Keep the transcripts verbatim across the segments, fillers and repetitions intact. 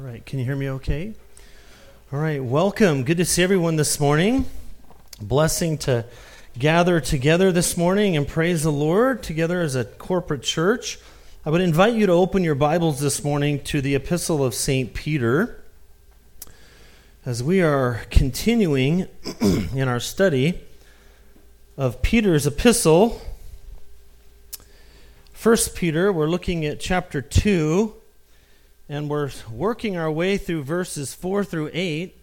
All right, can you hear me okay? All right, welcome. Good to see everyone this morning. Blessing to gather together this morning and praise the Lord together as a corporate church. I would invite you to open your Bibles this morning to the Epistle of Saint Peter as we are continuing in our study of Peter's epistle. First Peter, we're looking at chapter two. And we're working our way through verses four through eight.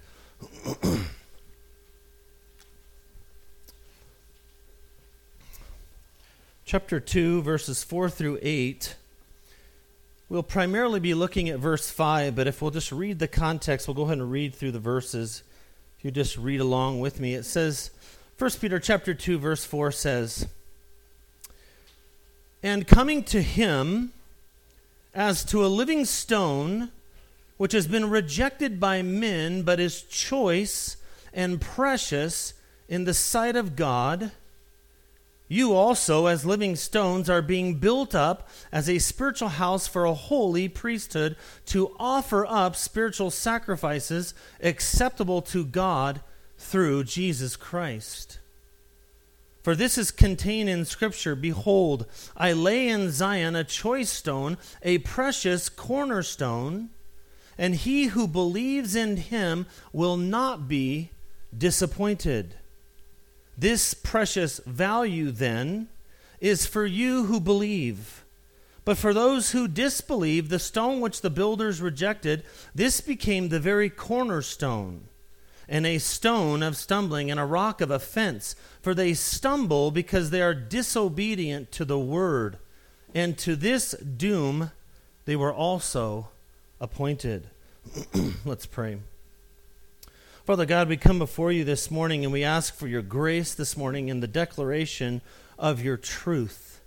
Chapter two, verses four through eight. We'll primarily be looking at verse five, but if we'll just read the context, we'll go ahead and read through the verses. If you just read along with me. It says, First Peter chapter two, verse four says, "And coming to him, as to a living stone, which has been rejected by men, but is choice and precious in the sight of God, you also, as living stones, are being built up as a spiritual house for a holy priesthood, to offer up spiritual sacrifices acceptable to God through Jesus Christ. For this is contained in Scripture, Behold, I lay in Zion a choice stone, a precious cornerstone, and he who believes in him will not be disappointed. This precious value, then, is for you who believe. But for those who disbelieve, the stone which the builders rejected, this became the very cornerstone, and a stone of stumbling and a rock of offense. For they stumble because they are disobedient to the word, and to this doom they were also appointed." Let's pray. Father God, we come before you this morning and we ask for your grace this morning in the declaration of your truth.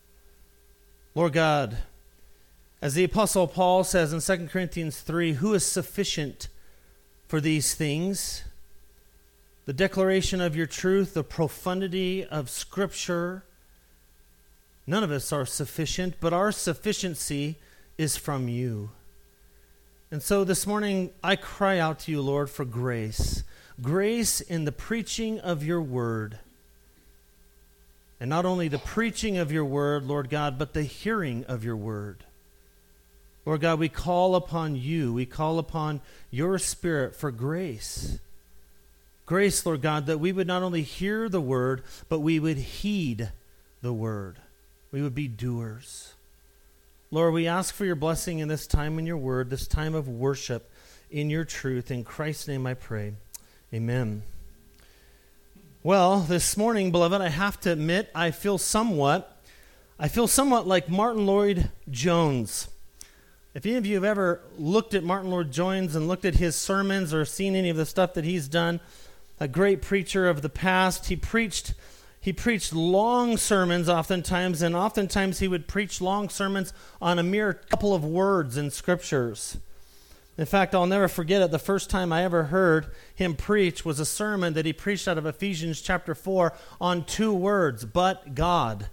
Lord God, as the Apostle Paul says in Second Corinthians three, who is sufficient for these things? The declaration of your truth, the profundity of Scripture. None of us are sufficient, but our sufficiency is from you. And so this morning, I cry out to you, Lord, for grace. Grace in the preaching of your word. And not only the preaching of your word, Lord God, but the hearing of your word. Lord God, we call upon you. We call upon your Spirit for grace. Grace, Lord God, that we would not only hear the word, but we would heed the word. We would be doers. Lord, we ask for your blessing in this time in your word, this time of worship in your truth. In Christ's name I pray. Amen. Well, this morning, beloved, I have to admit, I feel somewhat, I feel somewhat like Martin Lloyd-Jones. If any of you have ever looked at Martin Lloyd-Jones and looked at his sermons or seen any of the stuff that he's done, a great preacher of the past, he preached he preached long sermons oftentimes, and oftentimes he would preach long sermons on a mere couple of words in scriptures. In fact, I'll never forget it. The first time I ever heard him preach was a sermon that he preached out of Ephesians chapter four on two words, but God.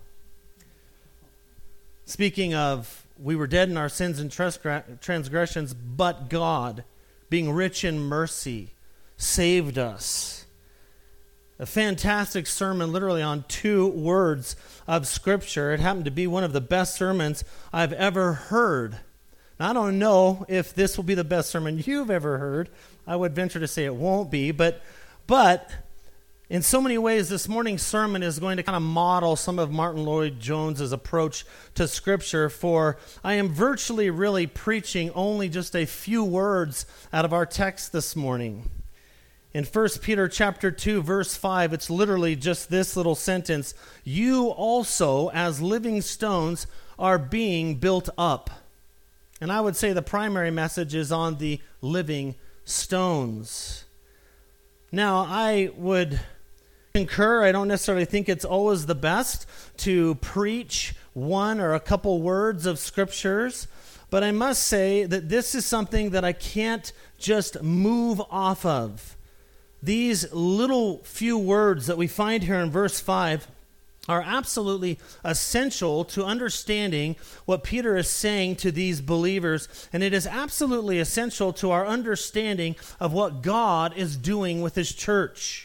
Speaking of, we were dead in our sins and transgressions, but God, being rich in mercy, saved us. A fantastic sermon, literally on two words of Scripture. It happened to be one of the best sermons I've ever heard. Now, I don't know if this will be the best sermon you've ever heard. I would venture to say it won't be, but but in so many ways, this morning's sermon is going to kind of model some of Martin Lloyd-Jones' approach to Scripture, for I am virtually really preaching only just a few words out of our text this morning. In First Peter chapter two, verse five, it's literally just this little sentence, "You also, as living stones, are being built up." And I would say the primary message is on the living stones. Now, I would concur, I don't necessarily think it's always the best to preach one or a couple words of scriptures, but I must say that this is something that I can't just move off of. These little few words that we find here in verse five are absolutely essential to understanding what Peter is saying to these believers, and it is absolutely essential to our understanding of what God is doing with his church.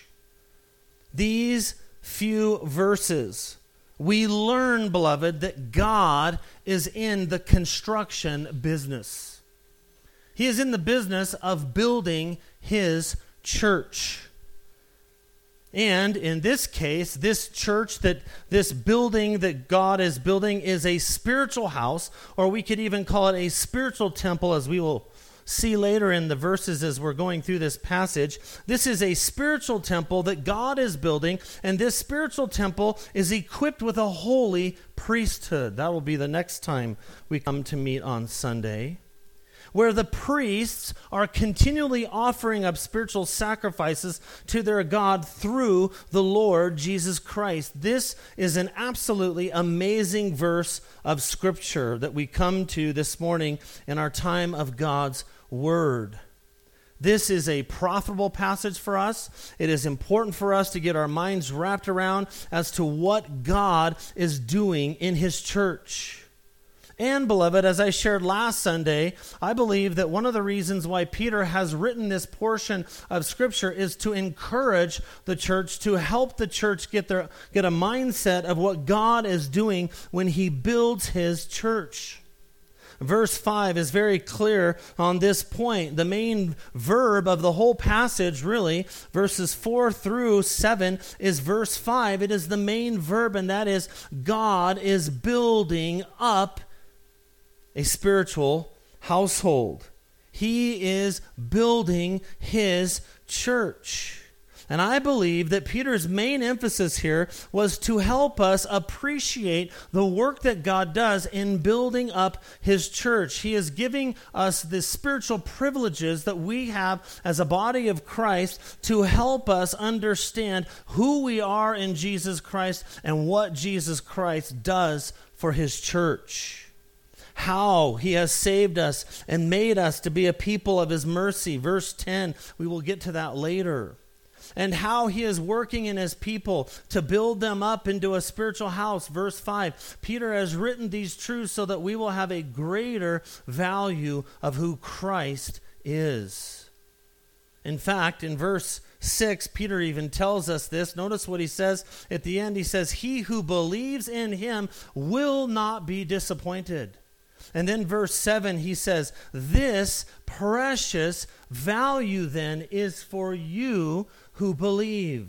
These few verses, we learn, beloved, that God is in the construction business. He is in the business of building his church. And in this case, this church, that this building that God is building is a spiritual house, or we could even call it a spiritual temple, as we will see later in the verses as we're going through this passage. This is a spiritual temple that God is building, and this spiritual temple is equipped with a holy priesthood. That will be the next time we come to meet on Sunday, where the priests are continually offering up spiritual sacrifices to their God through the Lord Jesus Christ. This is an absolutely amazing verse of Scripture that we come to this morning in our time of God's Word. This is a profitable passage for us. It is important for us to get our minds wrapped around as to what God is doing in his church. And, beloved, as I shared last Sunday, I believe that one of the reasons why Peter has written this portion of Scripture is to encourage the church, to help the church get their get a mindset of what God is doing when he builds his church. Verse five is very clear on this point. The main verb of the whole passage, really, verses four through seven, is verse five. It is the main verb, and that is God is building up a spiritual household. He is building his church. And I believe that Peter's main emphasis here was to help us appreciate the work that God does in building up his church. He is giving us the spiritual privileges that we have as a body of Christ to help us understand who we are in Jesus Christ and what Jesus Christ does for his church. How he has saved us and made us to be a people of his mercy. Verse ten, we will get to that later. And how he is working in his people to build them up into a spiritual house. Verse five, Peter has written these truths so that we will have a greater value of who Christ is. In fact, in verse six, Peter even tells us this. Notice what he says at the end. He says, he who believes in him will not be disappointed. And then verse seven, he says, this precious value then is for you who believe.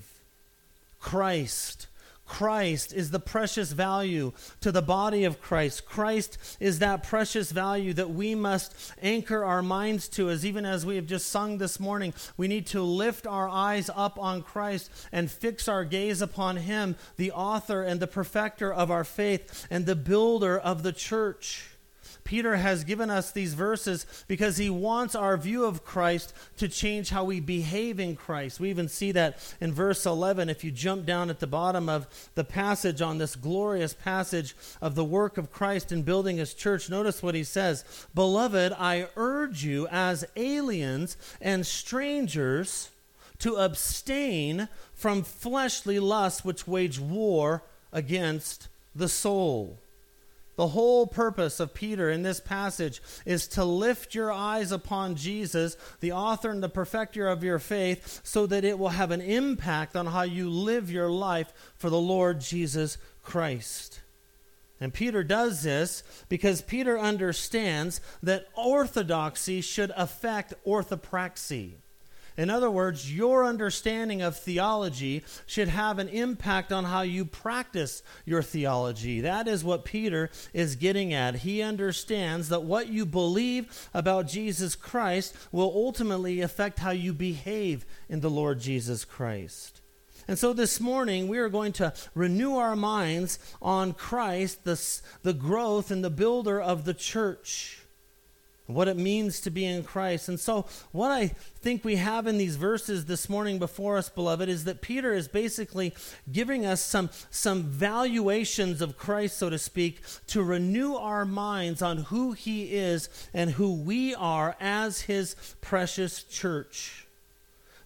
Christ. Christ is the precious value to the body of Christ. Christ is that precious value that we must anchor our minds to, as even as we have just sung this morning. We need to lift our eyes up on Christ and fix our gaze upon him, the author and the perfecter of our faith and the builder of the church. Peter has given us these verses because he wants our view of Christ to change how we behave in Christ. We even see that in verse eleven. If you jump down at the bottom of the passage on this glorious passage of the work of Christ in building his church, notice what he says. Beloved, I urge you as aliens and strangers to abstain from fleshly lusts which wage war against the soul. The whole purpose of Peter in this passage is to lift your eyes upon Jesus, the author and the perfecter of your faith, so that it will have an impact on how you live your life for the Lord Jesus Christ. And Peter does this because Peter understands that orthodoxy should affect orthopraxy. In other words, your understanding of theology should have an impact on how you practice your theology. That is what Peter is getting at. He understands that what you believe about Jesus Christ will ultimately affect how you behave in the Lord Jesus Christ. And so this morning, we are going to renew our minds on Christ, the, the growth and the builder of the church, what it means to be in Christ. And so what I think we have in these verses this morning before us, beloved, is that Peter is basically giving us some, some valuations of Christ, so to speak, to renew our minds on who he is and who we are as his precious church.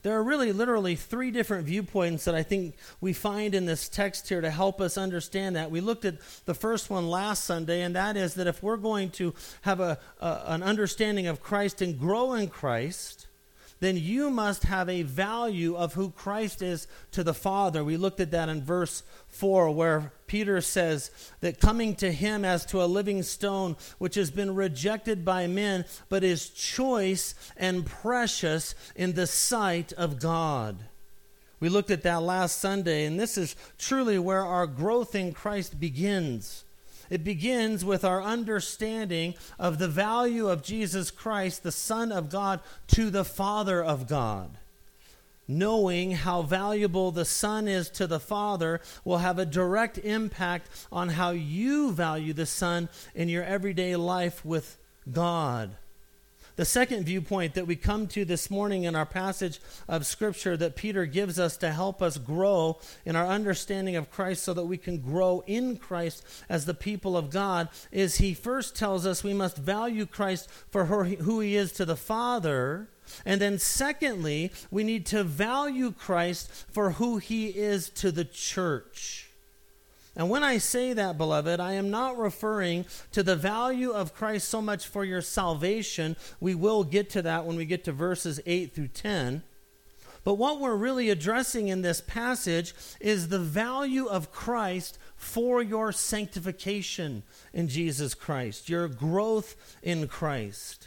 there are really literally three different viewpoints that I think we find in this text here to help us understand that. We looked at the first one last Sunday, and that is that if we're going to have a, a an understanding of Christ and grow in Christ, then you must have a value of who Christ is to the Father. We looked at that in verse four, where Peter says that coming to him as to a living stone, which has been rejected by men, but is choice and precious in the sight of God. We looked at that last Sunday, and this is truly where our growth in Christ begins. It begins with our understanding of the value of Jesus Christ, the Son of God, to the Father of God. Knowing how valuable the Son is to the Father will have a direct impact on how you value the Son in your everyday life with God. The second viewpoint that we come to this morning in our passage of Scripture that Peter gives us to help us grow in our understanding of Christ so that we can grow in Christ as the people of God is he first tells us we must value Christ for who he is to the Father. And then secondly, we need to value Christ for who he is to the church. And when I say that, beloved, I am not referring to the value of Christ so much for your salvation. We will get to that when we get to verses eight through ten. But what we're really addressing in this passage is the value of Christ for your sanctification in Jesus Christ, your growth in Christ.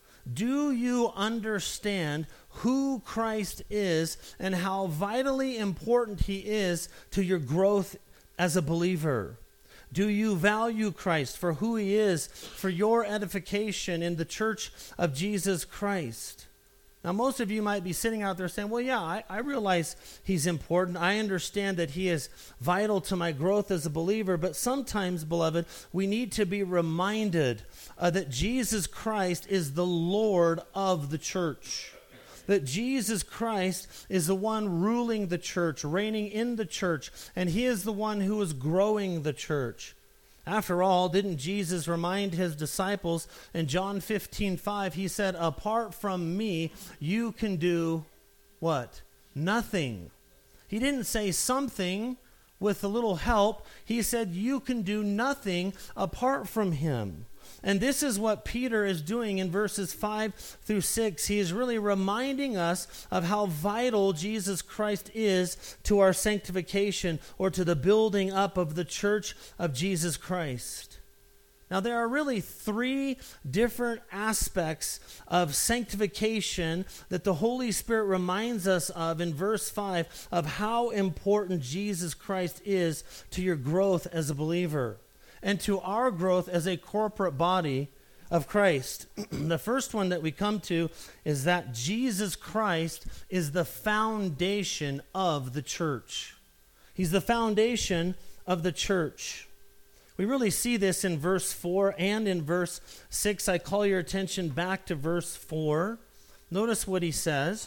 Do you understand who Christ is and how vitally important he is to your growth as a believer? Do you value Christ for who he is, for your edification in the church of Jesus Christ? Now, most of you might be sitting out there saying, well, yeah, I, I realize he's important. I understand that he is vital to my growth as a believer. But sometimes, beloved, we need to be reminded uh, that Jesus Christ is the Lord of the church. That Jesus Christ is the one ruling the church, reigning in the church, and he is the one who is growing the church. After all, didn't Jesus remind his disciples in John fifteen five, he said, apart from me, you can do what? Nothing. He didn't say something with a little help. He said you can do nothing apart from him. And this is what Peter is doing in verses five through six. He is really reminding us of how vital Jesus Christ is to our sanctification or to the building up of the church of Jesus Christ. Now, there are really three different aspects of sanctification that the Holy Spirit reminds us of in verse five of how important Jesus Christ is to your growth as a believer and to our growth as a corporate body of Christ. The first one that we come to is that Jesus Christ is the foundation of the church. He's the foundation of the church. We really see this in verse four and in verse six. I call your attention back to verse four. Notice what he says.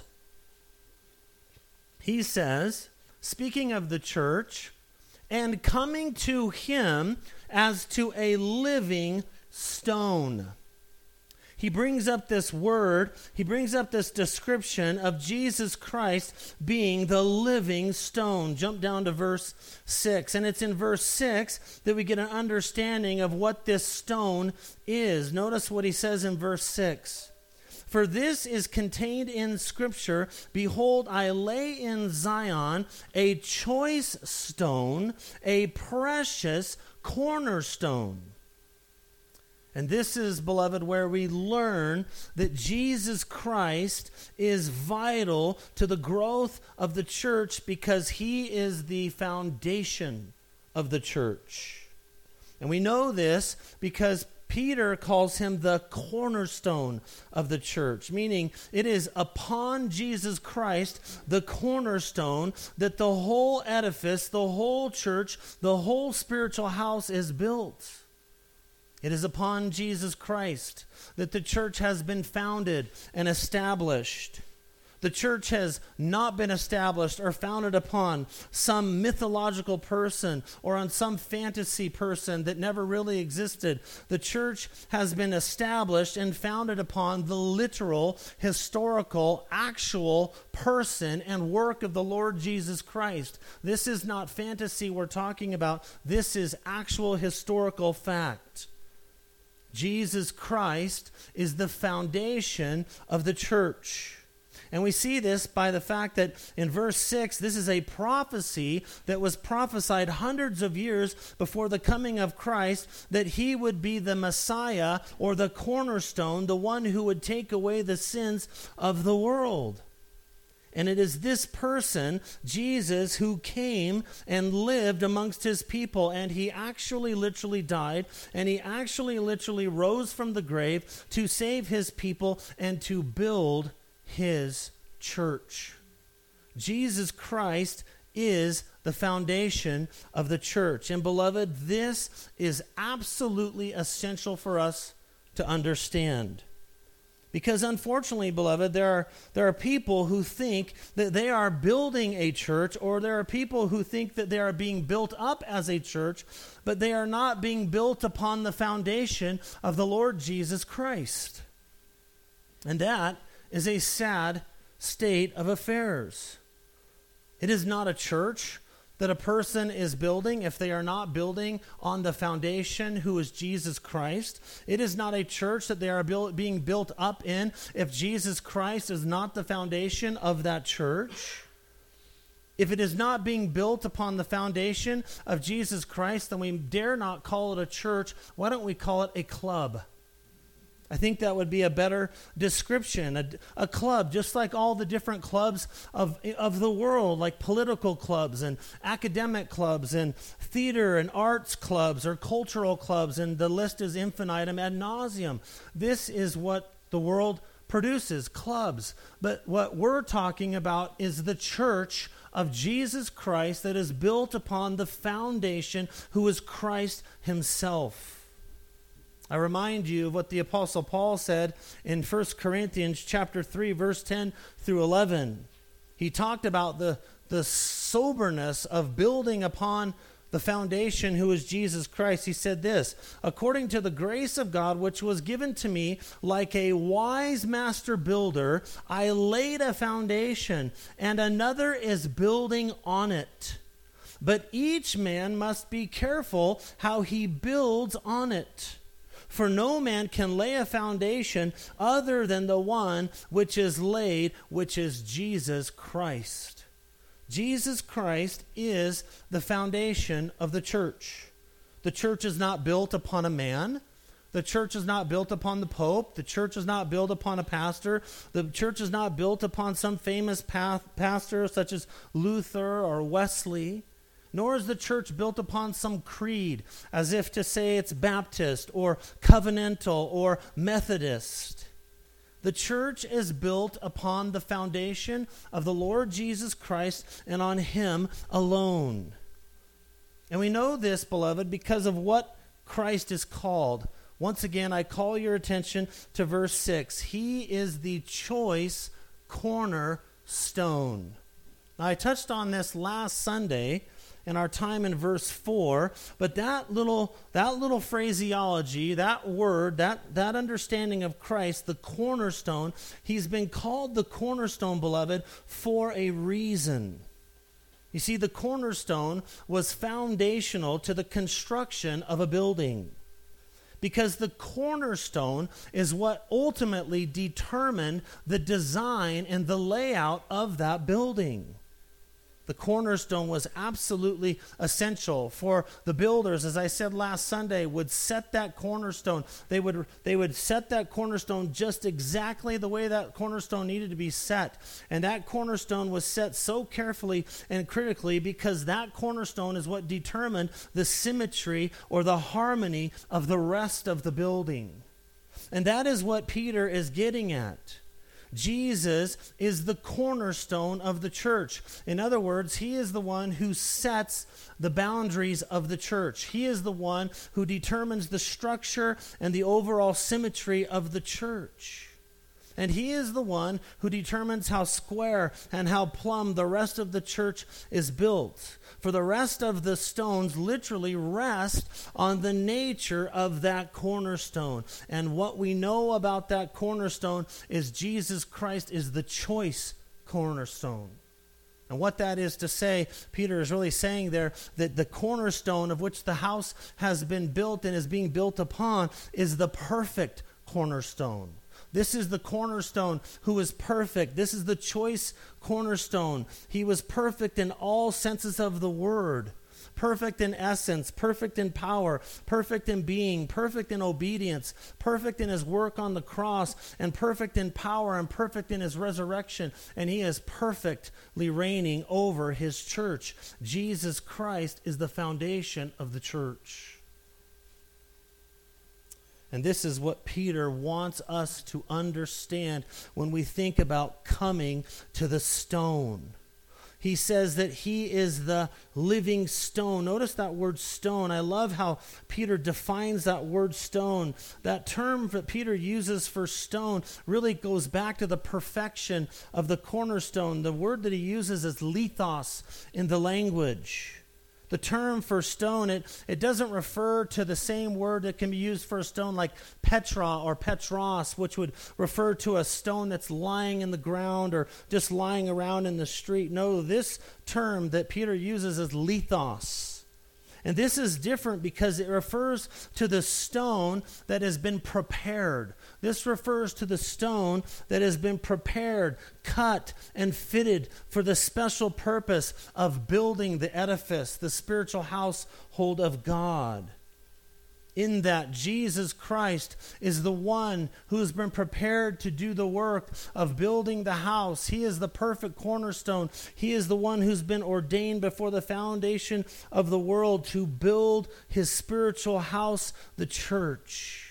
He says, speaking of the church, and coming to him as to a living stone. He brings up this word, he brings up this description of Jesus Christ being the living stone. Jump down to verse six. And it's in verse six that we get an understanding of what this stone is. Notice what he says in verse six. For this is contained in Scripture, behold, I lay in Zion a choice stone, a precious cornerstone. And this is, beloved, where we learn that Jesus Christ is vital to the growth of the church because he is the foundation of the church. And we know this because Peter calls him the cornerstone of the church, meaning it is upon Jesus Christ, the cornerstone, that the whole edifice, the whole church, the whole spiritual house is built. It is upon Jesus Christ that the church has been founded and established. The church has not been established or founded upon some mythological person or on some fantasy person that never really existed. The church has been established and founded upon the literal, historical, actual person and work of the Lord Jesus Christ. This is not fantasy we're talking about. This is actual historical fact. Jesus Christ is the foundation of the church. And we see this by the fact that in verse six, this is a prophecy that was prophesied hundreds of years before the coming of Christ, that he would be the Messiah or the cornerstone, the one who would take away the sins of the world. And it is this person, Jesus, who came and lived amongst his people. And he actually literally died. And he actually literally rose from the grave to save his people and to build his church. Jesus Christ is the foundation of the church. And beloved, this is absolutely essential for us to understand. Because unfortunately, beloved, there are, there are people who think that they are building a church, or there are people who think that they are being built up as a church, but they are not being built upon the foundation of the Lord Jesus Christ. And that is a sad state of affairs. It is not a church that a person is building if they are not building on the foundation who is Jesus Christ. It is not a church that they are build, being built up in if Jesus Christ is not the foundation of that church. If it is not being built upon the foundation of Jesus Christ, then we dare not call it a church. Why don't we call it a club? I think that would be a better description. A, a club, just like all the different clubs of, of the world, like political clubs and academic clubs and theater and arts clubs or cultural clubs, and the list is infinitum ad nauseum. This is what the world produces, clubs. But what we're talking about is the church of Jesus Christ that is built upon the foundation who is Christ himself. I remind you of what the Apostle Paul said in First Corinthians chapter three, verse ten through eleven. He talked about the, the soberness of building upon the foundation who is Jesus Christ. He said this, according to the grace of God which was given to me, like a wise master builder, I laid a foundation, and another is building on it. But each man must be careful how he builds on it. For no man can lay a foundation other than the one which is laid, which is Jesus Christ. Jesus Christ is the foundation of the church. The church is not built upon a man. The church is not built upon the Pope. The church is not built upon a pastor. The church is not built upon some famous path, pastor such as Luther or Wesley. Nor is the church built upon some creed, as if to say it's Baptist or covenantal or Methodist. The church is built upon the foundation of the Lord Jesus Christ and on him alone. And we know this, beloved, because of what Christ is called. Once again, I call your attention to verse six. He is the choice cornerstone. Now, I touched on this last Sunday in our time in verse four, but that little that little phraseology, that word, that, that understanding of Christ, the cornerstone, he's been called the cornerstone, beloved, for a reason. You see, the cornerstone was foundational to the construction of a building, because the cornerstone is what ultimately determined the design and the layout of that building. The cornerstone was absolutely essential for the builders, as I said last Sunday, would set that cornerstone. They would, they would set that cornerstone just exactly the way that cornerstone needed to be set. And that cornerstone was set so carefully and critically because that cornerstone is what determined the symmetry or the harmony of the rest of the building. And that is what Peter is getting at. Jesus is the cornerstone of the church. In other words, he is the one who sets the boundaries of the church. He is the one who determines the structure and the overall symmetry of the church. And he is the one who determines how square and how plumb the rest of the church is built. For the rest of the stones literally rest on the nature of that cornerstone. And what we know about that cornerstone is Jesus Christ is the choice cornerstone. And what that is to say, Peter is really saying there that the cornerstone of which the house has been built and is being built upon is the perfect cornerstone. This is the cornerstone who is perfect. This is the choice cornerstone. He was perfect in all senses of the word. Perfect in essence, perfect in power, perfect in being, perfect in obedience, perfect in his work on the cross, and perfect in power, and perfect in his resurrection. And he is perfectly reigning over his church. Jesus Christ is the foundation of the church. And this is what Peter wants us to understand when we think about coming to the stone. He says that he is the living stone. Notice that word stone. I love how Peter defines that word stone. That term that Peter uses for stone really goes back to the perfection of the cornerstone. The word that he uses is lithos in the language. The term for stone, it, it doesn't refer to the same word that can be used for a stone like Petra or Petros, which would refer to a stone that's lying in the ground or just lying around in the street. No, this term that Peter uses is lithos. And this is different because it refers to the stone that has been prepared. This refers to the stone that has been prepared, cut, and fitted for the special purpose of building the edifice, the spiritual household of God. In that Jesus Christ is the one who has been prepared to do the work of building the house. He is the perfect cornerstone. He is the one who's been ordained before the foundation of the world to build his spiritual house, the church.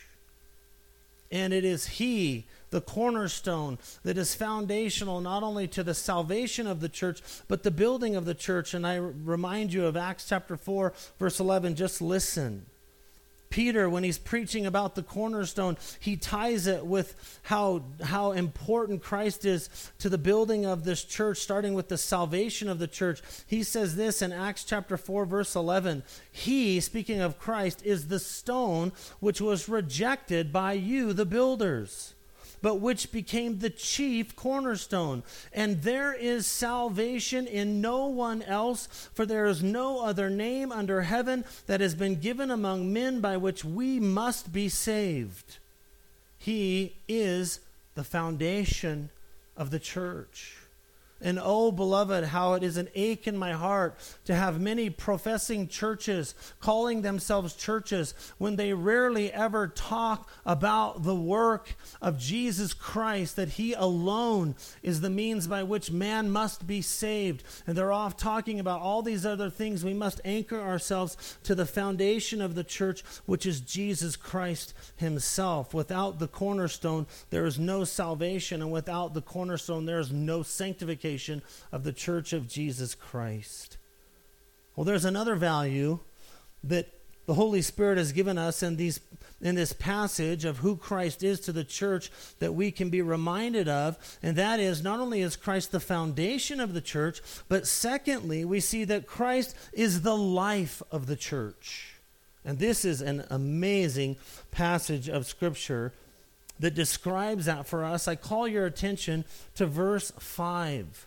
And it is he, the cornerstone, that is foundational not only to the salvation of the church, but the building of the church. And I remind you of Acts chapter four, verse eleven. Just listen. Peter, when he's preaching about the cornerstone, he ties it with how, how important Christ is to the building of this church, starting with the salvation of the church. He says this in Acts chapter four, verse eleven. He, speaking of Christ, is the stone which was rejected by you, the builders, but which became the chief cornerstone. And there is salvation in no one else, for there is no other name under heaven that has been given among men by which we must be saved. He is the foundation of the church. And oh, beloved, how it is an ache in my heart to have many professing churches calling themselves churches when they rarely ever talk about the work of Jesus Christ, that he alone is the means by which man must be saved. And they're off talking about all these other things. We must anchor ourselves to the foundation of the church, which is Jesus Christ himself. Without the cornerstone, there is no salvation, and without the cornerstone, there is no sanctification of the church of Jesus Christ. Well, there's another value that the Holy Spirit has given us in these in this passage of who Christ is to the church that we can be reminded of, and that is not only is Christ the foundation of the church, but secondly, we see that Christ is the life of the church. And this is an amazing passage of Scripture that describes that for us. I call your attention to verse five.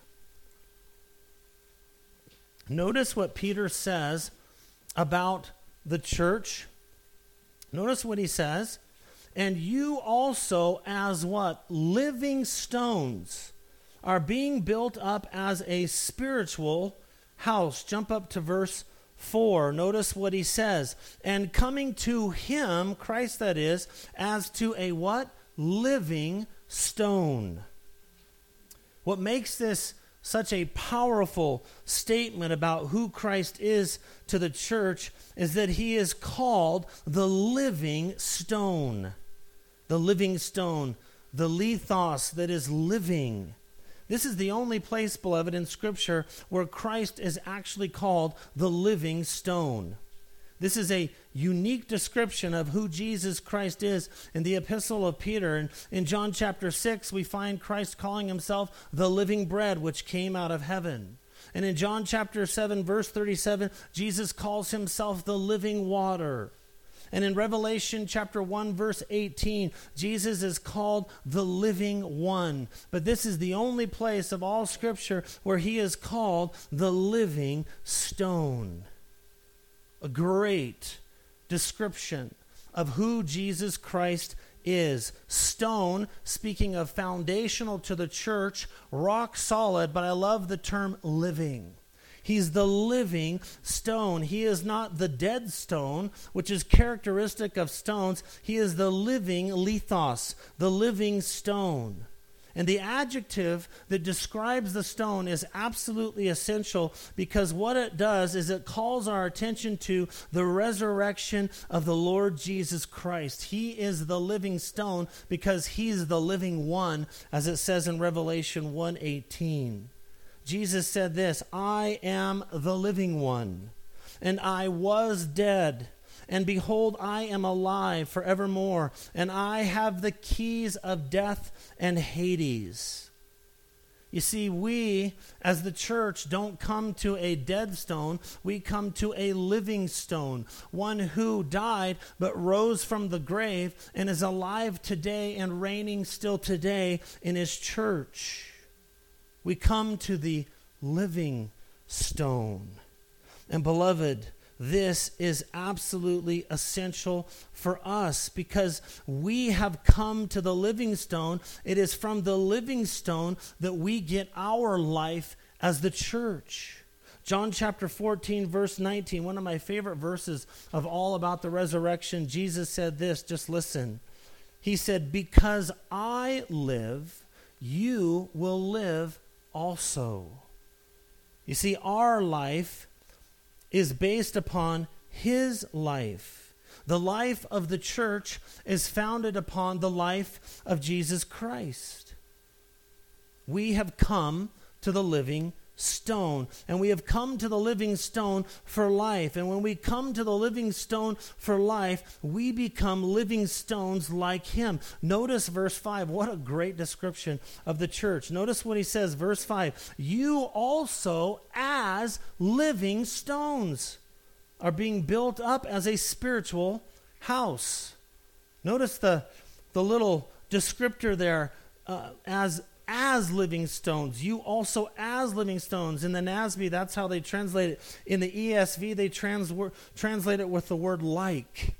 Notice what Peter says about the church. Notice what he says. And you also, as what? Living stones, are being built up as a spiritual house. Jump up to verse four. Notice what he says. And coming to him, Christ that is, as to a what? Living stone. What makes this such a powerful statement about who Christ is to the church is that he is called the living stone. The living stone, the lithos that is living. This is the only place, beloved, in Scripture where Christ is actually called the living stone. This is a unique description of who Jesus Christ is in the epistle of Peter. And in John chapter six, we find Christ calling himself the living bread which came out of heaven. And in John chapter seven, verse thirty-seven, Jesus calls himself the living water. And in Revelation chapter one, verse eighteen, Jesus is called the living one. But this is the only place of all Scripture where he is called the living stone. A great description of who Jesus Christ is. Stone, speaking of foundational to the church, rock solid, but I love the term living. He's the living stone. He is not the dead stone, which is characteristic of stones. He is the living lithos, the living stone. And the adjective that describes the stone is absolutely essential, because what it does is it calls our attention to the resurrection of the Lord Jesus Christ. He is the living stone because he's the living one, as it says in Revelation one eighteen. Jesus said this, I am the living one, and I was dead. And behold, I am alive forevermore, and I have the keys of death and Hades. You see, we, as the church, don't come to a dead stone. We come to a living stone, one who died but rose from the grave and is alive today and reigning still today in his church. We come to the living stone. And beloved, this is absolutely essential for us because we have come to the living stone. It is from the living stone that we get our life as the church. John chapter fourteen, verse nineteen, one of my favorite verses of all about the resurrection. Jesus said this, just listen. He said, because I live, you will live also. You see, our life is based upon his life. The life of the church is founded upon the life of Jesus Christ. We have come to the living stone, and we have come to the living stone for life. And when we come to the living stone for life, we become living stones like him. Notice verse five. What a great description of the church. Notice what he says, verse five. You also, as living stones, are being built up as a spiritual house. Notice the, the little descriptor there, uh, as as living stones. You also as living stones. In the N A S B, that's how they translate it. In the E S V, they trans- translate it with the word like.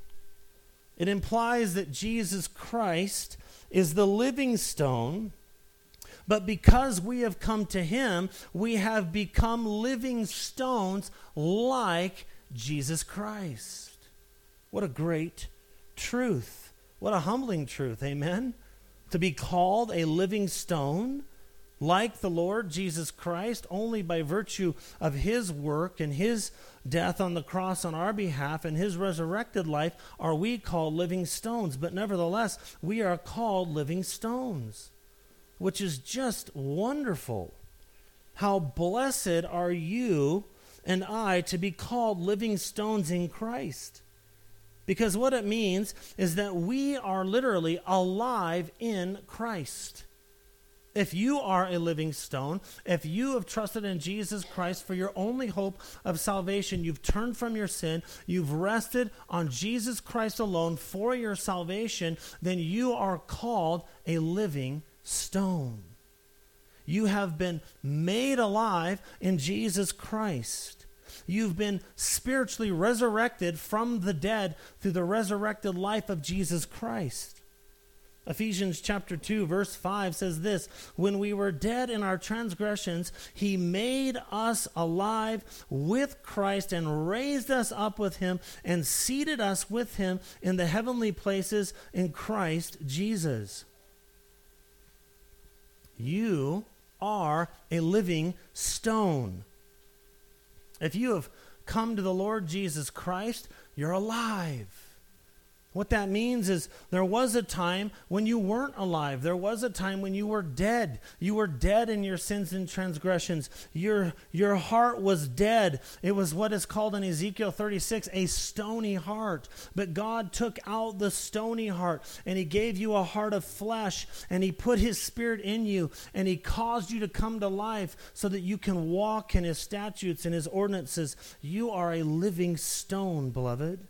It implies that Jesus Christ is the living stone, but because we have come to him, we have become living stones like Jesus Christ. What a great truth. What a humbling truth. Amen? To be called a living stone like the Lord Jesus Christ, only by virtue of his work and his death on the cross on our behalf and his resurrected life are we called living stones. But nevertheless, we are called living stones, which is just wonderful. How blessed are you and I to be called living stones in Christ. Because what it means is that we are literally alive in Christ. If you are a living stone, if you have trusted in Jesus Christ for your only hope of salvation, you've turned from your sin, you've rested on Jesus Christ alone for your salvation, then you are called a living stone. You have been made alive in Jesus Christ. You've been spiritually resurrected from the dead through the resurrected life of Jesus Christ. Ephesians chapter two, verse five says this, when we were dead in our transgressions, he made us alive with Christ and raised us up with him and seated us with him in the heavenly places in Christ Jesus. You are a living stone. If you have come to the Lord Jesus Christ, you're alive. What that means is there was a time when you weren't alive. There was a time when you were dead. You were dead in your sins and transgressions. Your, your heart was dead. It was what is called in Ezekiel thirty-six, a stony heart. But God took out the stony heart, and he gave you a heart of flesh, and he put his spirit in you, and he caused you to come to life so that you can walk in his statutes and his ordinances. You are a living stone, beloved.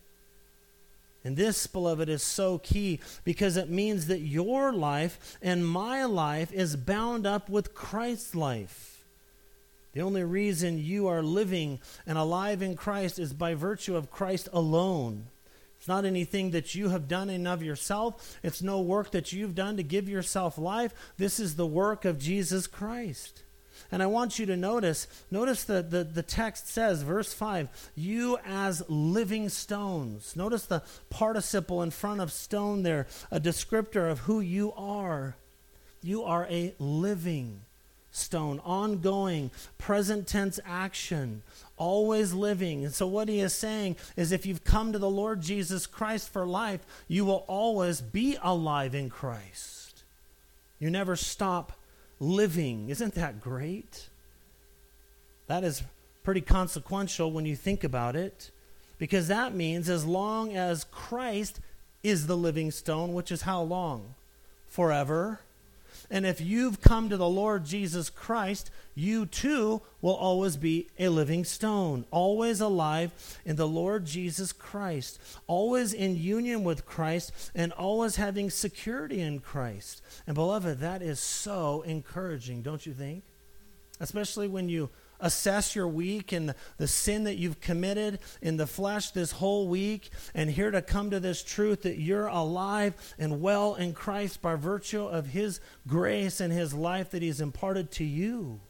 And this, beloved, is so key because it means that your life and my life is bound up with Christ's life. The only reason you are living and alive in Christ is by virtue of Christ alone. It's not anything that you have done in of yourself. It's no work that you've done to give yourself life. This is the work of Jesus Christ. And I want you to notice, notice the, the, the text says, verse five, you as living stones. Notice the participle in front of stone there, a descriptor of who you are. You are a living stone, ongoing, present tense action, always living. And so what he is saying is if you've come to the Lord Jesus Christ for life, you will always be alive in Christ. You never stop living. Isn't that great? That is pretty consequential when you think about it, because that means as long as Christ is the living stone, which is how long? Forever. And if you've come to the Lord Jesus Christ, you too will always be a living stone, always alive in the Lord Jesus Christ, always in union with Christ, and always having security in Christ. And beloved, that is so encouraging, don't you think? Especially when you assess your week and the, the sin that you've committed in the flesh this whole week, and here to come to this truth that you're alive and well in Christ by virtue of his grace and his life that he's imparted to you.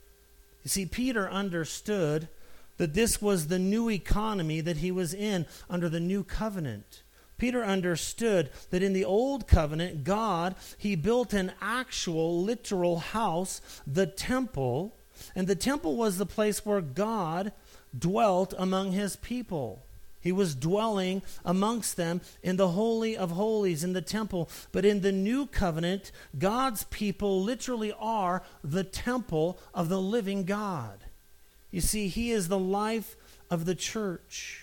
You see, Peter understood that this was the new economy that he was in under the new covenant. Peter understood that in the old covenant, God, he built an actual literal house, the temple. And the temple was the place where God dwelt among his people. He was dwelling amongst them in the Holy of Holies, in the temple. But in the new covenant, God's people literally are the temple of the living God. You see, he is the life of the church.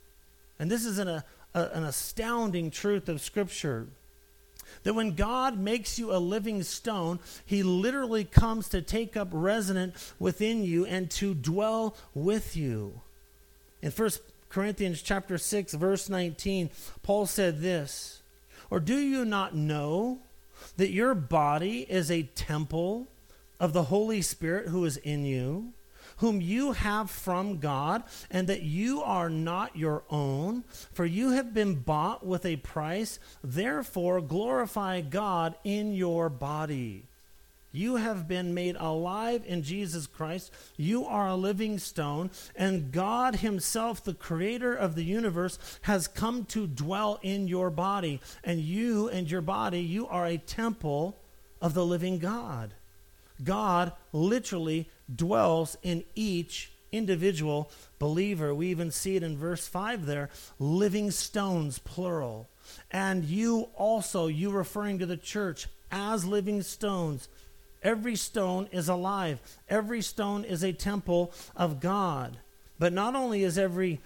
And this is an, a, an astounding truth of Scripture. That when God makes you a living stone, he literally comes to take up residence within you and to dwell with you. In First Corinthians chapter six, verse nineteen, Paul said this, or do you not know that your body is a temple of the Holy Spirit who is in you, whom you have from God, and that you are not your own, for you have been bought with a price. Therefore glorify God in your body. You have been made alive in Jesus Christ. You are a living stone, and God himself, the creator of the universe, has come to dwell in your body. And you and your body, you are a temple of the living God. God literally dwells in each individual believer. We even see it in verse five there, living stones, plural. And you also, you referring to the church as living stones. Every stone is alive. Every stone is a temple of God. But not only is every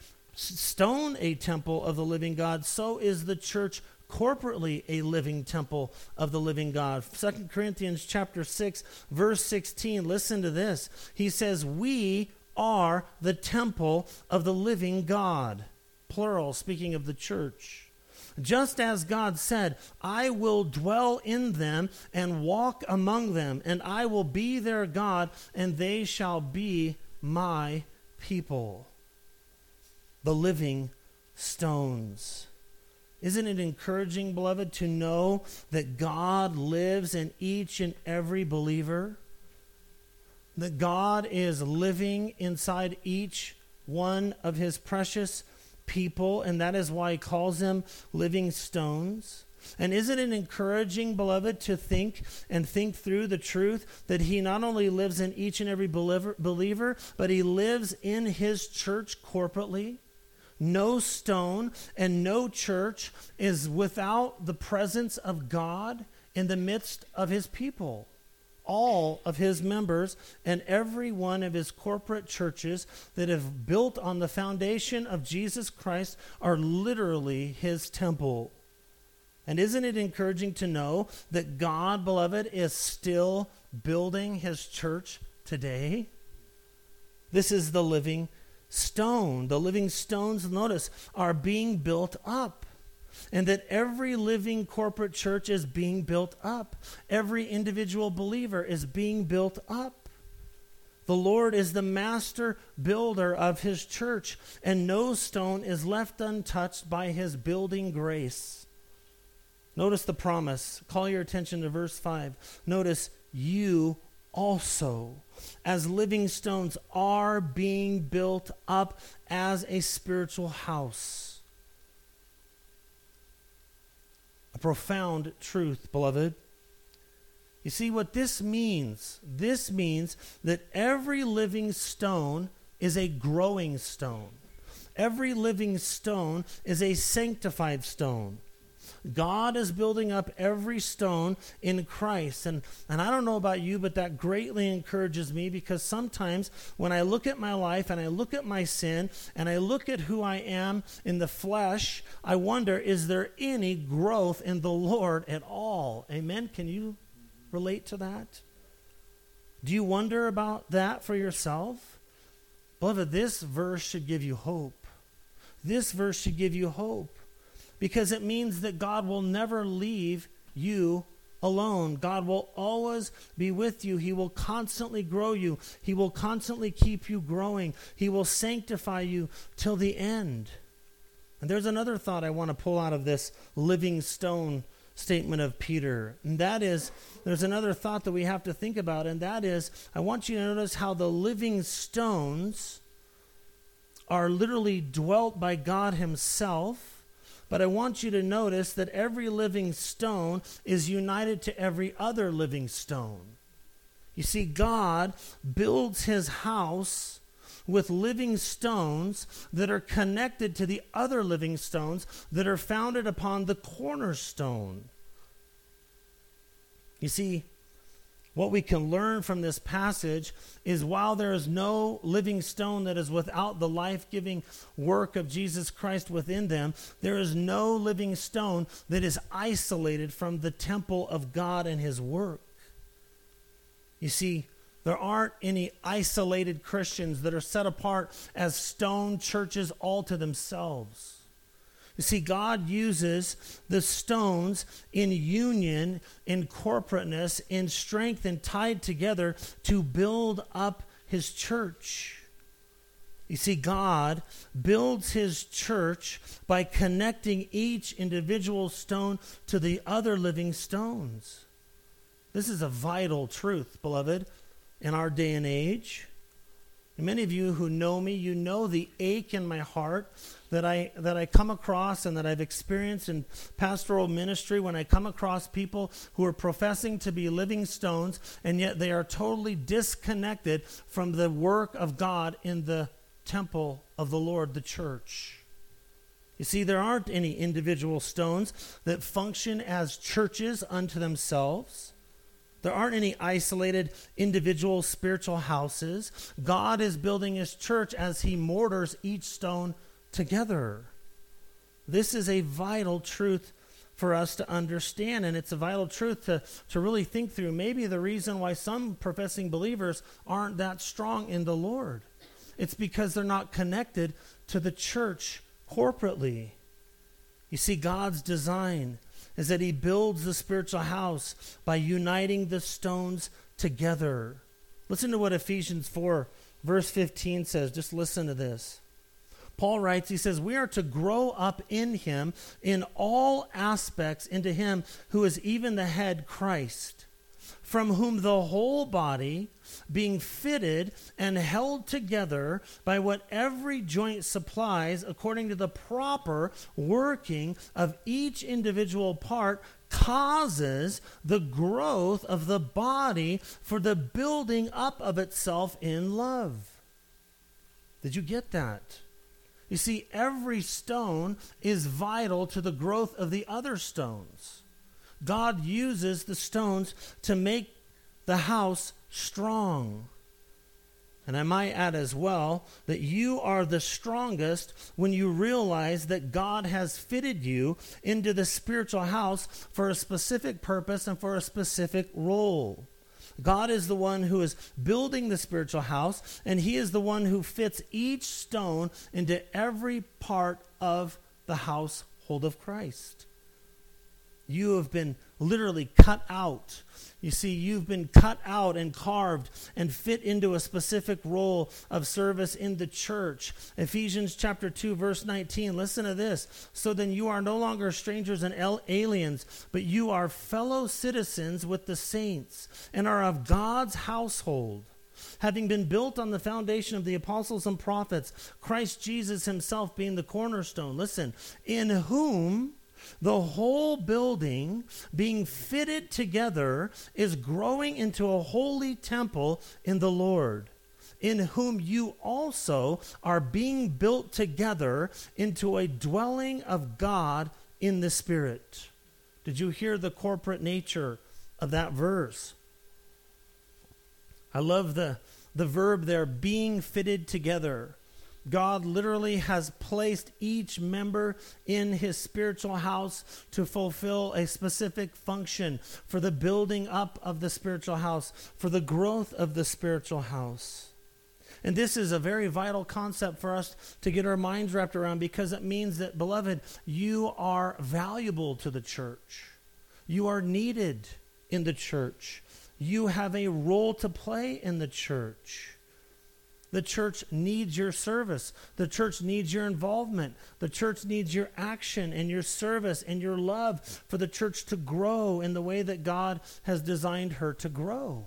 stone a temple of the living God, so is the church corporately a living temple of the living God. Second Corinthians chapter six, verse sixteen, listen to this. He says, we are the temple of the living God. Plural, speaking of the church. Just as God said, I will dwell in them and walk among them, and I will be their God, and they shall be my people. The living stones. Isn't it encouraging, beloved, to know that God lives in each and every believer? That God is living inside each one of his precious people, and that is why he calls them living stones. And isn't it encouraging, beloved, to think and think through the truth that he not only lives in each and every believer, believer but he lives in his church corporately? no stone and no church is without the presence of God in the midst of his people. All of his members and every one of his corporate churches that have built on the foundation of Jesus Christ are literally his temple. And isn't it encouraging to know that God, beloved, is still building his church today? This is the living stone. The living stones, notice, are being built up. And that every living corporate church is being built up. Every individual believer is being built up. The Lord is the master builder of his church, and no stone is left untouched by his building grace. Notice the promise. Call your attention to verse five. Notice, you also, as living stones, are being built up as a spiritual house. A profound truth, beloved. You see what this means? This means that every living stone is a growing stone. Every living stone is a sanctified stone. God is building up every stone in Christ. And, and I don't know about you, but that greatly encourages me, because sometimes when I look at my life and I look at my sin and I look at who I am in the flesh, I wonder, is there any growth in the Lord at all? Amen? Can you relate to that? Do you wonder about that for yourself? Beloved, this verse should give you hope. This verse should give you hope. Because it means that God will never leave you alone. God will always be with you. He will constantly grow you. He will constantly keep you growing. He will sanctify you till the end. And there's another thought I want to pull out of this living stone statement of Peter. And that is, there's another thought that we have to think about, and that is, I want you to notice how the living stones are literally dwelt by God himself. But I want you to notice that every living stone is united to every other living stone. You see, God builds his house with living stones that are connected to the other living stones that are founded upon the cornerstone. You see, what we can learn from this passage is, while there is no living stone that is without the life-giving work of Jesus Christ within them, there is no living stone that is isolated from the temple of God and his work. You see, there aren't any isolated Christians that are set apart as stone churches all to themselves. You see, God uses the stones in union, in corporateness, in strength, and tied together to build up his church. You see, God builds his church by connecting each individual stone to the other living stones. This is a vital truth, beloved, in our day and age. And many of you who know me, you know the ache in my heart that I that I come across and that I've experienced in pastoral ministry when I come across people who are professing to be living stones, and yet they are totally disconnected from the work of God in the temple of the Lord, the church. You see, there aren't any individual stones that function as churches unto themselves. There aren't any isolated individual spiritual houses. God is building his church as he mortars each stone together. This is a vital truth for us to understand, and it's a vital truth to, to really think through. Maybe the reason why some professing believers aren't that strong in the Lord, it's because they're not connected to the church corporately. You see, God's design is that he builds the spiritual house by uniting the stones together. Listen to what Ephesians four, verse fifteen says. Just listen to this. Paul writes, he says, we are to grow up in him in all aspects into him who is even the head, Christ, from whom the whole body, being fitted and held together by what every joint supplies according to the proper working of each individual part, causes the growth of the body for the building up of itself in love. Did you get that? You see, every stone is vital to the growth of the other stones. God uses the stones to make the house strong. And I might add as well that you are the strongest when you realize that God has fitted you into the spiritual house for a specific purpose and for a specific role. God is the one who is building the spiritual house, and he is the one who fits each stone into every part of the household of Christ. You have been literally cut out. You see, you've been cut out and carved and fit into a specific role of service in the church. Ephesians chapter two, verse nineteen, listen to this. So then you are no longer strangers and aliens, but you are fellow citizens with the saints and are of God's household, having been built on the foundation of the apostles and prophets, Christ Jesus himself being the cornerstone. Listen, in whom the whole building, being fitted together, is growing into a holy temple in the Lord, in whom you also are being built together into a dwelling of God in the Spirit. Did you hear the corporate nature of that verse? I love the, the verb there, being fitted together. God literally has placed each member in his spiritual house to fulfill a specific function for the building up of the spiritual house, for the growth of the spiritual house. And this is a very vital concept for us to get our minds wrapped around, because it means that, beloved, you are valuable to the church. You are needed in the church. You have a role to play in the church. The church needs your service. The church needs your involvement. The church needs your action and your service and your love for the church to grow in the way that God has designed her to grow.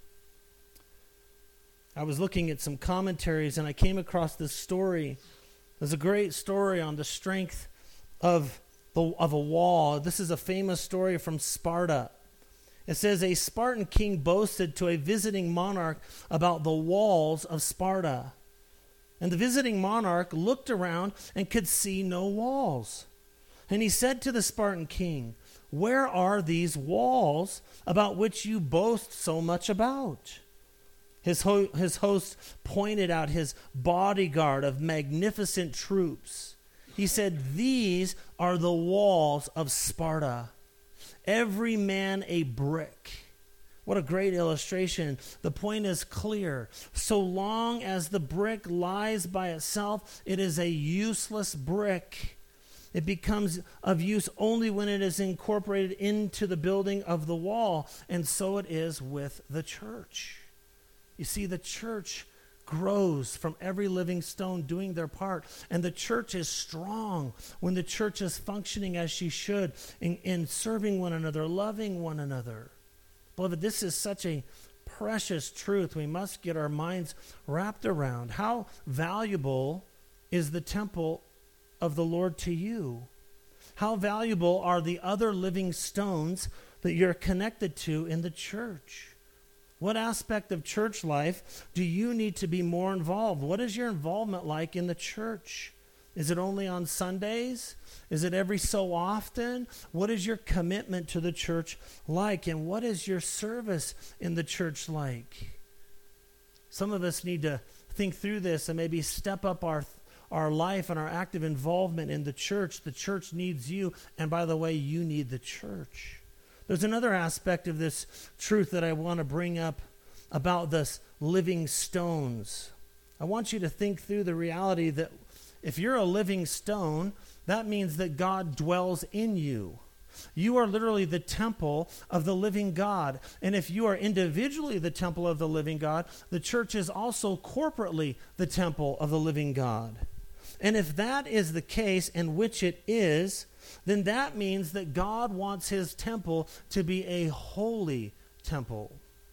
I was looking at some commentaries and I came across this story. There's a great story on the strength of, the, of a wall. This is a famous story from Sparta. It says, a Spartan king boasted to a visiting monarch about the walls of Sparta. And the visiting monarch looked around and could see no walls. And he said to the Spartan king, where are these walls about which you boast so much about? His, ho- his host pointed out his bodyguard of magnificent troops. He said, these are the walls of Sparta. Every man a brick. What a great illustration. The point is clear. So long as the brick lies by itself, it is a useless brick. It becomes of use only when it is incorporated into the building of the wall. And so it is with the church. You see, the church grows from every living stone doing their part. And the church is strong when the church is functioning as she should in, in serving one another, loving one another. Beloved, this is such a precious truth we must get our minds wrapped around. How valuable is the temple of the Lord to you? How valuable are the other living stones that you're connected to in the church? What aspect of church life do you need to be more involved? What is your involvement like in the church? Is it only on Sundays? Is it every so often? What is your commitment to the church like? And what is your service in the church like? Some of us need to think through this and maybe step up our our life and our active involvement in the church. The church needs you, and by the way, you need the church. There's another aspect of this truth that I want to bring up about this living stones. I want you to think through the reality that if you're a living stone, that means that God dwells in you. You are literally the temple of the living God. And if you are individually the temple of the living God, the church is also corporately the temple of the living God. And if that is the case, and which it is, then that means that God wants his temple to be a holy temple.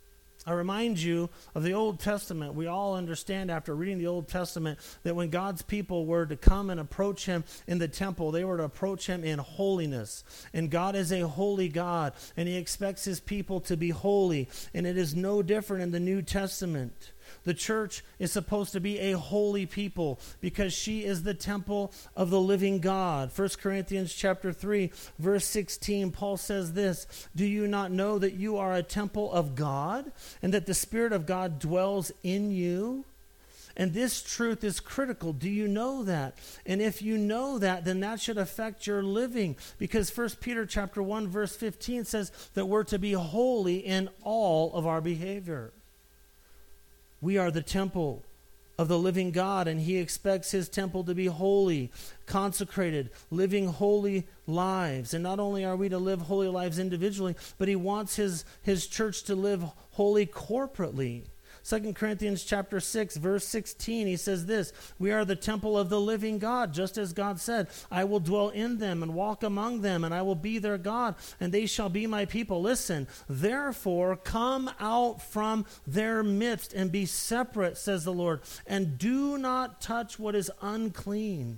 I remind you of the Old Testament. We all understand after reading the Old Testament that when God's people were to come and approach him in the temple, they were to approach him in holiness. And God is a holy God, and he expects his people to be holy. And it is no different in the New Testament. The church is supposed to be a holy people because she is the temple of the living God. First Corinthians chapter three, verse sixteen, Paul says this, "Do you not know that you are a temple of God and that the Spirit of God dwells in you?" And this truth is critical. Do you know that? And if you know that, then that should affect your living. Because First Peter chapter one, verse fifteen says that we're to be holy in all of our behavior. We are the temple of the living God, and he expects his temple to be holy, consecrated, living holy lives. And not only are we to live holy lives individually, but he wants his, his church to live holy corporately. Second Corinthians chapter six, verse sixteen, he says this, "We are the temple of the living God, just as God said, I will dwell in them and walk among them, and I will be their God, and they shall be my people." Listen, "Therefore come out from their midst and be separate, says the Lord, and do not touch what is unclean."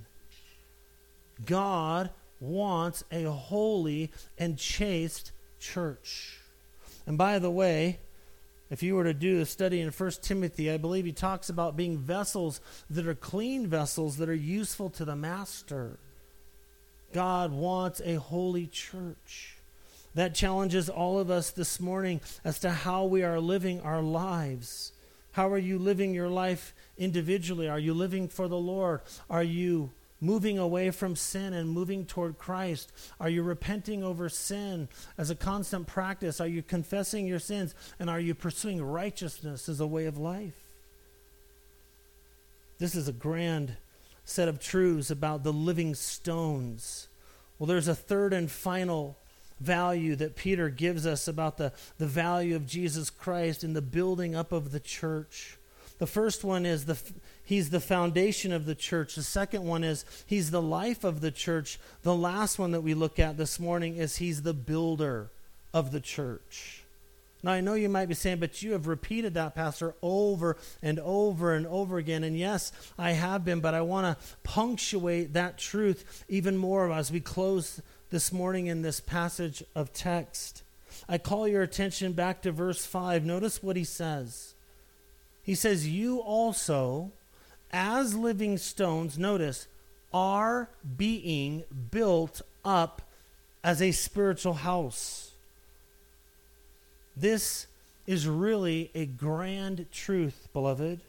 God wants a holy and chaste church. And by the way, if you were to do a study in First Timothy, I believe he talks about being vessels that are clean vessels that are useful to the master. God wants a holy church. That challenges all of us this morning as to how we are living our lives. How are you living your life individually? Are you living for the Lord? Are you moving away from sin and moving toward Christ? Are you repenting over sin as a constant practice? Are you confessing your sins? And are you pursuing righteousness as a way of life? This is a grand set of truths about the living stones. Well, there's a third and final value that Peter gives us about the, the value of Jesus Christ in the building up of the church. The first one is the he's the foundation of the church. The second one is he's the life of the church. The last one that we look at this morning is he's the builder of the church. Now, I know you might be saying, but you have repeated that, Pastor, over and over and over again. And yes, I have been, but I want to punctuate that truth even more as we close this morning in this passage of text. I call your attention back to verse five. Notice what he says. He says, "You also, as living stones," notice, "are being built up as a spiritual house." This is really a grand truth, beloved.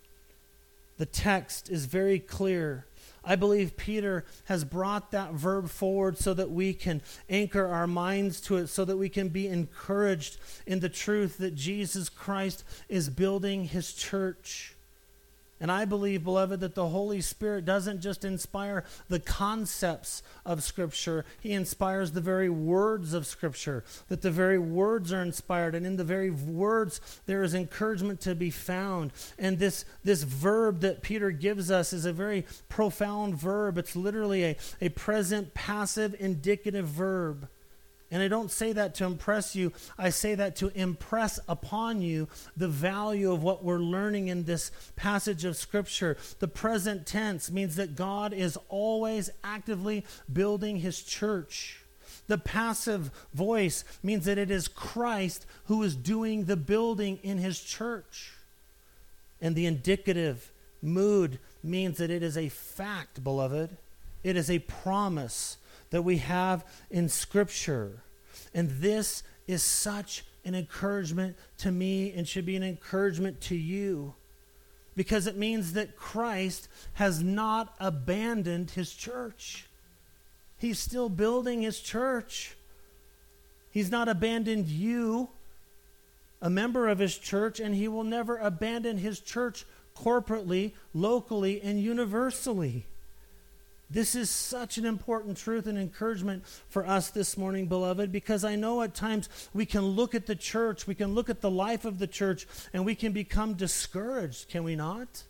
The text is very clear. I believe Peter has brought that verb forward so that we can anchor our minds to it, so that we can be encouraged in the truth that Jesus Christ is building his church. And I believe, beloved, that the Holy Spirit doesn't just inspire the concepts of Scripture. He inspires the very words of Scripture, that the very words are inspired. And in the very words, there is encouragement to be found. And this, this verb that Peter gives us is a very profound verb. It's literally a, a present passive indicative verb. And I don't say that to impress you. I say that to impress upon you the value of what we're learning in this passage of Scripture. The present tense means that God is always actively building his church. The passive voice means that it is Christ who is doing the building in his church. And the indicative mood means that it is a fact, beloved. It is a promise that we have in Scripture. And this is such an encouragement to me and should be an encouragement to you, because it means that Christ has not abandoned his church. He's still building his church. He's not abandoned you, a member of his church, and he will never abandon his church corporately, locally, and universally. This is such an important truth and encouragement for us this morning, beloved, because I know at times we can look at the church, we can look at the life of the church, and we can become discouraged, can we not?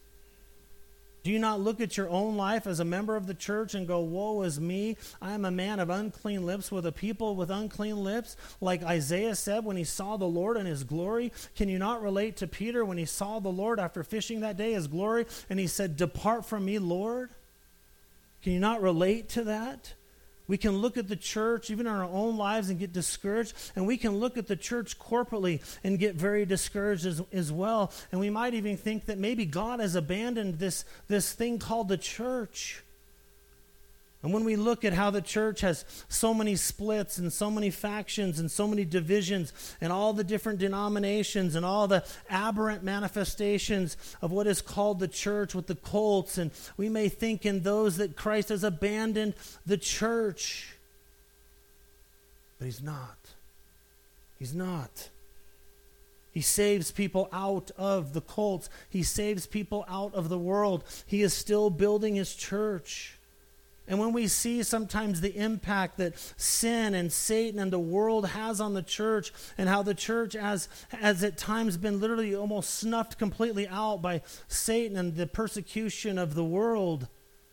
Do you not look at your own life as a member of the church and go, "Woe is me, I am a man of unclean lips with a people with unclean lips," like Isaiah said when he saw the Lord in his glory? Can you not relate to Peter when he saw the Lord after fishing that day, his glory, and he said, "Depart from me, Lord"? Can you not relate to that? We can look at the church, even in our own lives, and get discouraged. And we can look at the church corporately and get very discouraged as, as well. And we might even think that maybe God has abandoned this, this thing called the church. And when we look at how the church has so many splits and so many factions and so many divisions and all the different denominations and all the aberrant manifestations of what is called the church with the cults, and we may think in those that Christ has abandoned the church. But he's not. He's not. He saves people out of the cults. He saves people out of the world. He is still building his church. And when we see sometimes the impact that sin and Satan and the world has on the church, and how the church has, has at times been literally almost snuffed completely out by Satan and the persecution of the world,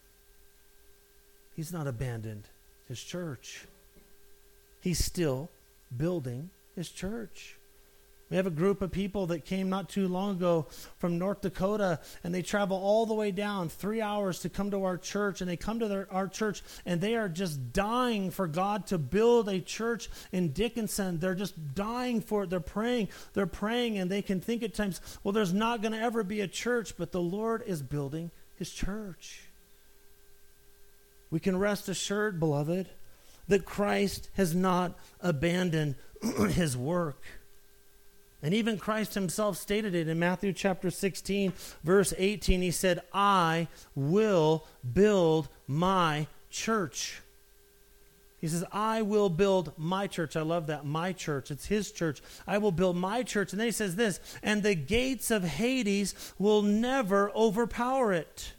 he's not abandoned his church. He's still building his church. We have a group of people that came not too long ago from North Dakota, and they travel all the way down three hours to come to our church, and they come to their, our church, and they are just dying for God to build a church in Dickinson. They're just dying for it. They're praying. They're praying, and they can think at times, well, there's not going to ever be a church, but the Lord is building his church. We can rest assured, beloved, that Christ has not abandoned his work. And even Christ himself stated it in Matthew chapter sixteen, verse eighteen. He said, I will build my church. He says, I will build my church. I love that. My church. It's his church. I will build my church. And then he says this, and the gates of Hades will never overpower it.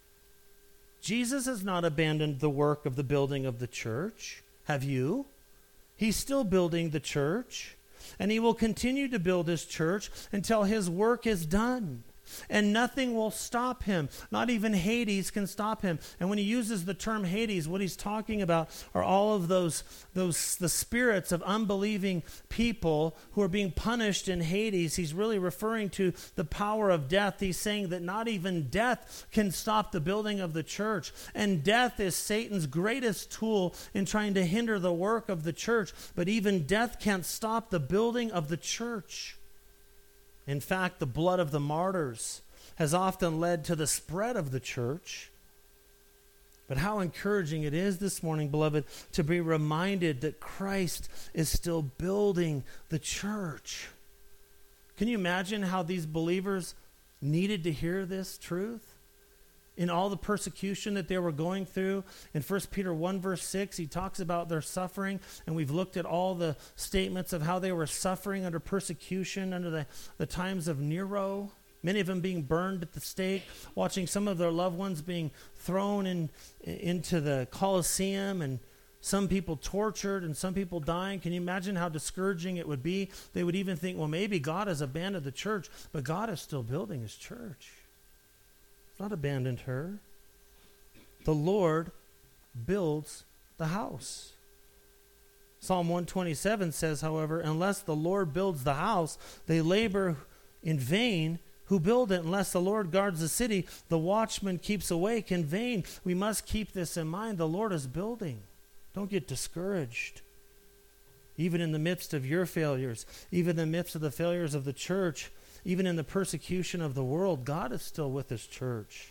Jesus has not abandoned the work of the building of the church. Have you? He's still building the church. And he will continue to build his church until his work is done. And nothing will stop him. Not even Hades can stop him. And when he uses the term Hades, what he's talking about are all of those, those the spirits of unbelieving people who are being punished in Hades. He's really referring to the power of death. He's saying that not even death can stop the building of the church. And death is Satan's greatest tool in trying to hinder the work of the church. But even death can't stop the building of the church. In fact, the blood of the martyrs has often led to the spread of the church. But how encouraging it is this morning, beloved, to be reminded that Christ is still building the church. Can you imagine how these believers needed to hear this truth? In all the persecution that they were going through, in First Peter one verse six, he talks about their suffering, and we've looked at all the statements of how they were suffering under persecution, under the, the times of Nero, many of them being burned at the stake, watching some of their loved ones being thrown in, into the Colosseum, and some people tortured and some people dying. Can you imagine how discouraging it would be? They would even think, well, maybe God has abandoned the church, but God is still building his church. Not abandoned her. The Lord builds the house. Psalm one twenty-seven says, however, unless the Lord builds the house, they labor in vain who build it. Unless the Lord guards the city, the watchman keeps awake in vain. We must keep this in mind. The Lord is building. Don't get discouraged. Even in the midst of your failures, even in the midst of the failures of the church, even in the persecution of the world, God is still with his church.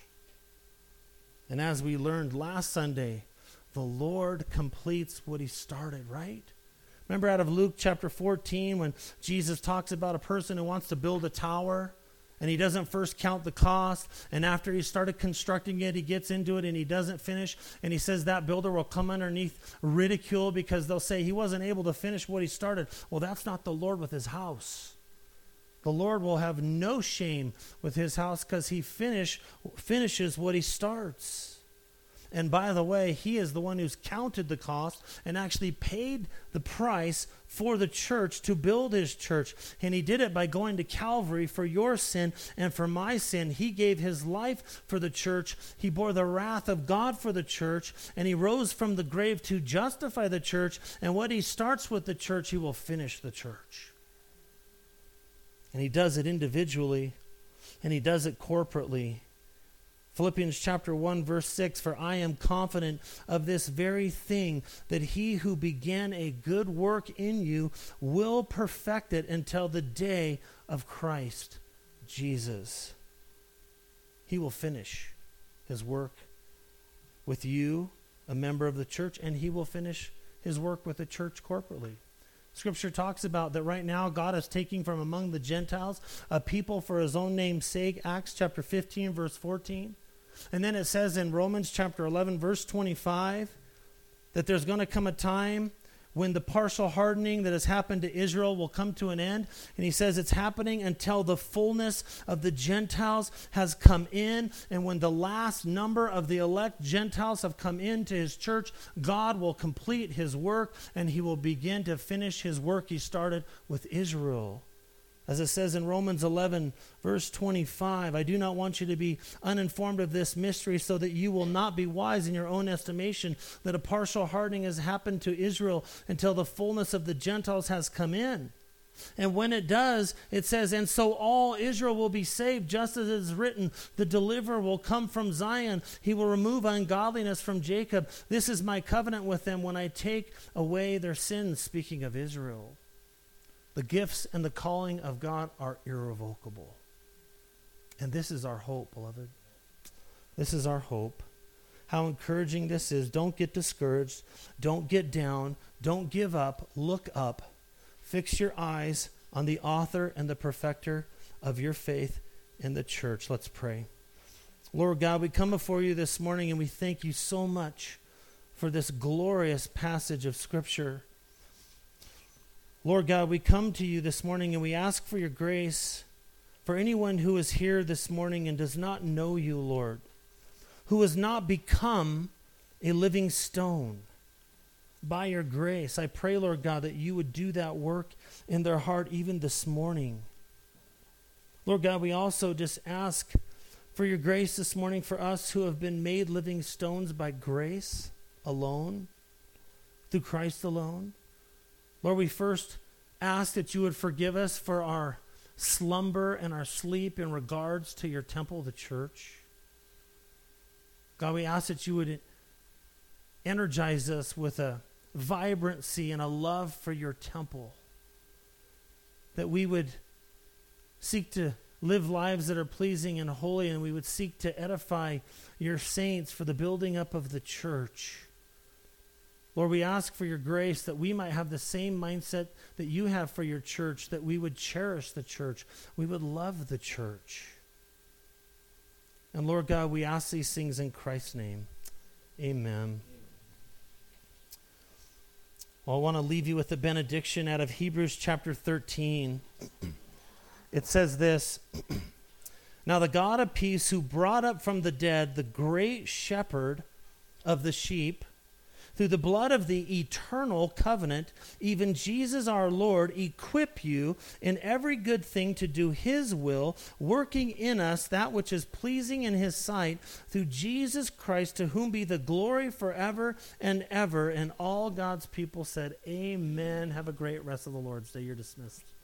And as we learned last Sunday, the Lord completes what he started, right? Remember out of Luke chapter fourteen when Jesus talks about a person who wants to build a tower and he doesn't first count the cost, and after he started constructing it, he gets into it and he doesn't finish, and he says that builder will come underneath ridicule because they'll say he wasn't able to finish what he started. Well, that's not the Lord with his house. The Lord will have no shame with his house because he finish, finishes what he starts. And by the way, he is the one who's counted the cost and actually paid the price for the church to build his church. And he did it by going to Calvary for your sin and for my sin. He gave his life for the church. He bore the wrath of God for the church. And he rose from the grave to justify the church. And what he starts with the church, he will finish the church. And he does it individually, and he does it corporately. Philippians chapter one, verse six, for I am confident of this very thing, that he who began a good work in you will perfect it until the day of Christ Jesus. He will finish his work with you, a member of the church, and he will finish his work with the church corporately. Scripture talks about that right now God is taking from among the Gentiles a people for his own name's sake, Acts chapter fifteen, verse fourteen. And then it says in Romans chapter eleven, verse twenty-five, that there's going to come a time when the partial hardening that has happened to Israel will come to an end. And he says it's happening until the fullness of the Gentiles has come in. And when the last number of the elect Gentiles have come into his church, God will complete his work and he will begin to finish his work he started with Israel. As it says in Romans eleven, verse twenty-five, I do not want you to be uninformed of this mystery, so that you will not be wise in your own estimation, that a partial hardening has happened to Israel until the fullness of the Gentiles has come in. And when it does, it says, and so all Israel will be saved, just as it is written, the deliverer will come from Zion. He will remove ungodliness from Jacob. This is my covenant with them when I take away their sins, speaking of Israel. The gifts and the calling of God are irrevocable. And this is our hope, beloved. This is our hope. How encouraging this is. Don't get discouraged. Don't get down. Don't give up. Look up. Fix your eyes on the author and the perfecter of your faith in the church. Let's pray. Lord God, we come before you this morning and we thank you so much for this glorious passage of Scripture. Lord God, we come to you this morning and we ask for your grace for anyone who is here this morning and does not know you, Lord, who has not become a living stone. By your grace, I pray, Lord God, that you would do that work in their heart even this morning. Lord God, we also just ask for your grace this morning for us who have been made living stones by grace alone, through Christ alone. Lord, we first ask that you would forgive us for our slumber and our sleep in regards to your temple, the church. God, we ask that you would energize us with a vibrancy and a love for your temple, that we would seek to live lives that are pleasing and holy, and we would seek to edify your saints for the building up of the church. Lord, we ask for your grace that we might have the same mindset that you have for your church, that we would cherish the church, we would love the church. And Lord God, we ask these things in Christ's name. Amen. Well, I want to leave you with a benediction out of Hebrews chapter thirteen. It says this, now the God of peace, who brought up from the dead the great shepherd of the sheep, through the blood of the eternal covenant, even Jesus our Lord, equip you in every good thing to do his will, working in us that which is pleasing in his sight, through Jesus Christ, to whom be the glory forever and ever. And all God's people said, amen. Have a great rest of the Lord's Day. You're dismissed.